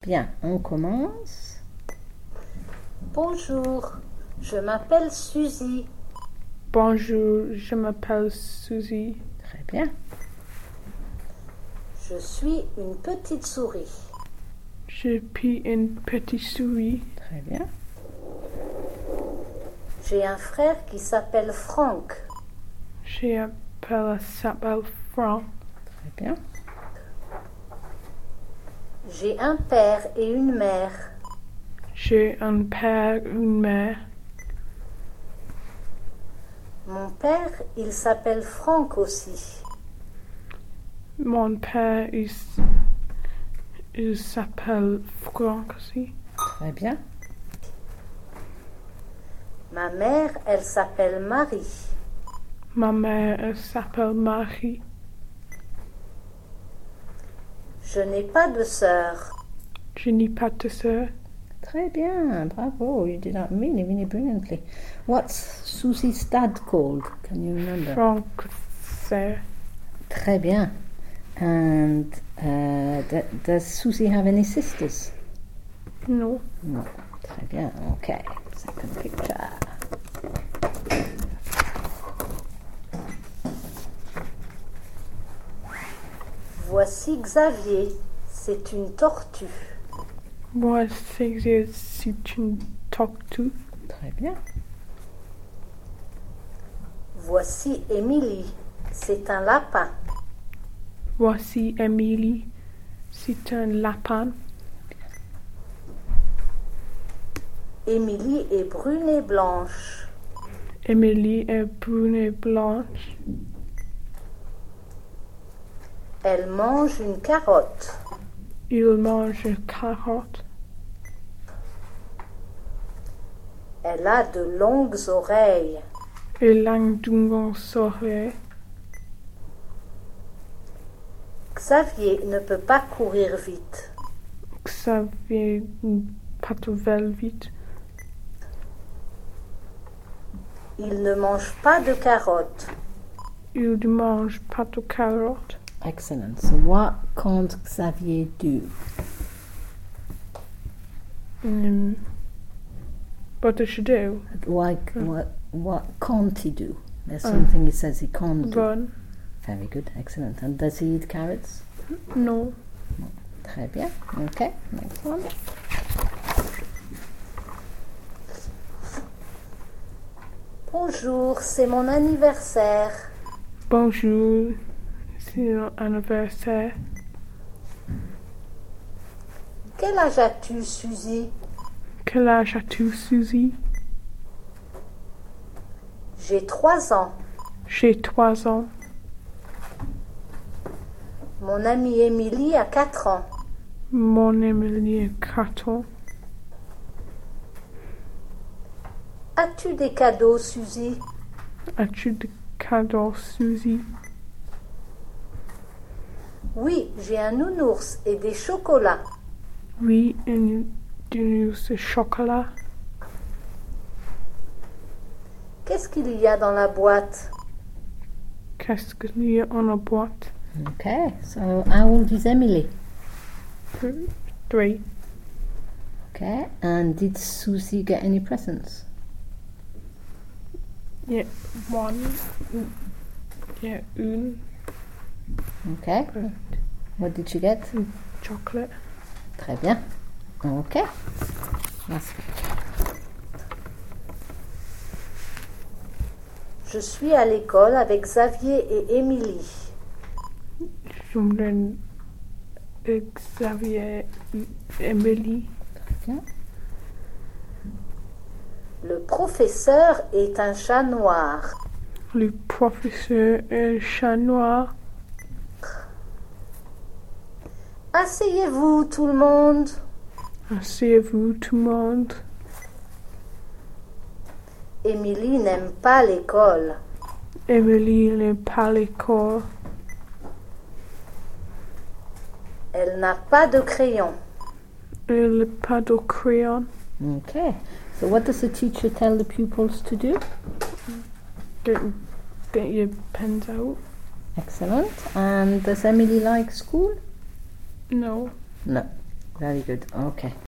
bien, on commence. Bonjour, je m'appelle Suzy. Bonjour, je m'appelle Suzy. Très bien. Je suis une petite souris. Je suis une petite souris. Très bien. J'ai un frère qui s'appelle Franck. S'appelle Franck. Très bien. J'ai un père et une mère. J'ai un père et une mère. Mon père, il s'appelle Franck aussi. Mon père, il s'appelle Franck aussi. Très bien. Ma mère, elle s'appelle Marie. Ma mère, elle s'appelle Marie. Je n'ai pas de sœur. Je n'ai pas de sœur. Très bien. Bravo. You did that really, really brilliantly. What's Susie's dad called? Can you remember? Franck, sœur. Très bien. And does Susie have any sisters? No. No. Très bien. Okay. Second picture. Voici Xavier. C'est une tortue. Moi, c'est une tortue. Très bien. Voici Émilie. C'est un lapin. Voici Émilie. C'est un lapin. Émilie est brune et blanche. Émilie est brune et blanche. Elle mange une carotte. Il mange une carotte. Elle a de longues oreilles. Il a une longue oreille. Xavier ne peut pas courir vite. Xavier pas très vite. Il ne mange pas de carottes. Il ne mange pas de carottes. Excellent. So what can't Xavier do? What does she do? Like, what can't he do? There's something he says he can't do. Run. Very good. Excellent. And does he eat carrots? No. Très bien. Okay. Next one. Bonjour, c'est mon anniversaire. Bonjour. C'est mon anniversaire. Quel âge as-tu, Suzy? Quel âge as-tu, Suzy? J'ai 3 ans. J'ai 3 ans. Mon amie Émilie a 4 ans. Mon Émilie a 4 ans. As-tu des cadeaux, Suzy? As-tu des cadeaux, Suzy? Oui, j'ai un nounours et des chocolats. Oui, du chocolat. Qu'est-ce qu'il y a dans la boîte? Qu'est-ce qu'il y a dans la boîte? Okay. So how old is Emily? 3. Okay. And did Susie get any presents? Yeah, 1. Yeah, une. Okay. What did she get? Chocolate. Très bien. Okay. Last picture. Je suis à l'école avec Xavier et Émilie. Je me Xavier Émilie. Très bien. Le professeur est un chat noir. Le professeur est un chat noir. Asseyez-vous, tout le monde. Asseyez-vous, tout le monde. Émilie n'aime pas l'école. Émilie n'est pas à l'école. Elle n'a pas de crayon. Elle n'a pas de crayon. Okay. So what does the teacher tell the pupils to do? Get your pens out. Excellent. And does Emily like school? No. No. Very good. Okay.